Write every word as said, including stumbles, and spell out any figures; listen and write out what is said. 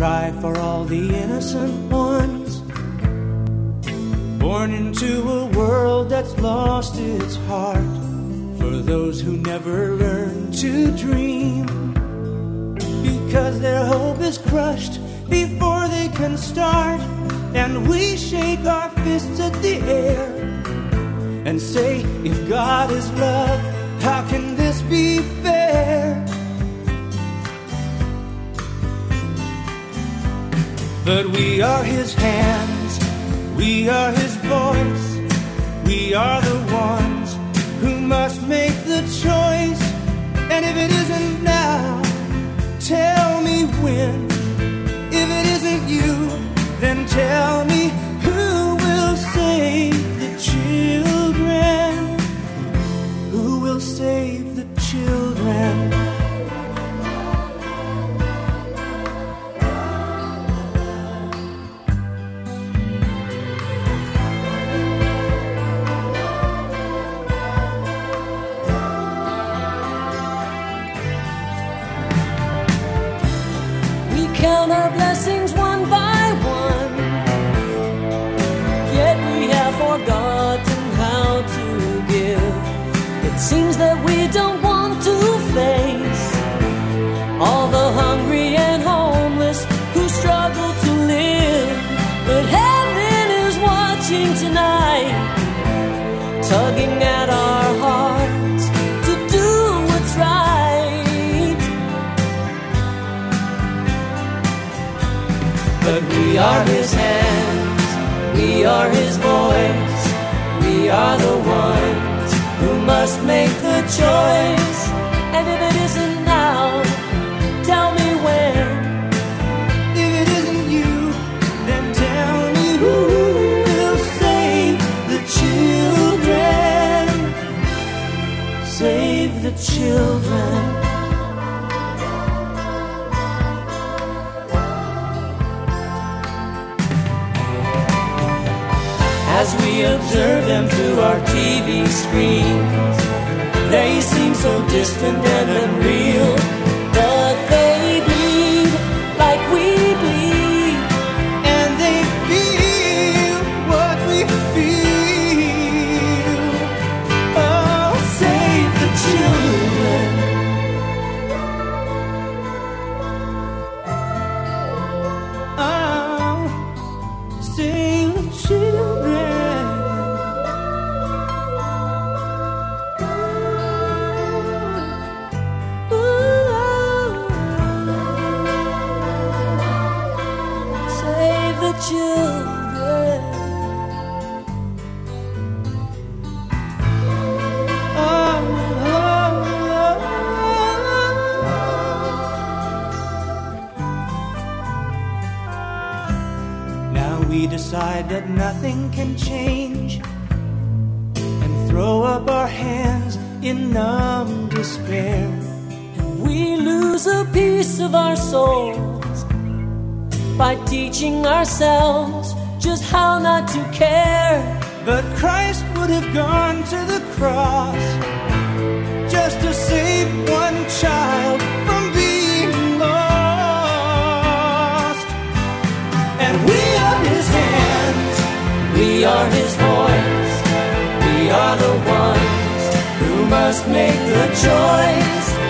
cried for all the innocent ones, born into a world that's lost its heart, for those who never learned to dream, because their hope is crushed before they can start. And we shake our fists at the air and say, if God is love, how can this be fair? But we are his hands, we are his voice, we are the ones who must make the choice. And if it isn't now, tell me when. If it isn't you, then tell me who will save the children? Who will save the children? Count our blessings one by one, yet we have forgotten how to give. It seems that we don't want to face all the hungry and homeless who struggle to live. But heaven is watching tonight, tugging at our hearts to do what's right. But we are his hands, we are his voice, we are the ones who must make the choice. And if it isn't now, tell me when. If it isn't you, then tell me who will save the children. Save the children. As we observe them through our T V screens, they seem so distant and unreal, but they bleed like we bleed, and they feel what we feel. Oh, save the children. Oh, save the children. Children. Oh, oh, oh. Now we decide that nothing can change and throw up our hands in numb despair. And we lose a piece of our souls by teaching ourselves just how not to care. But Christ would have gone to the cross just to save one child from being lost. And we are his hands, we are his voice, we are the ones who must make the choice.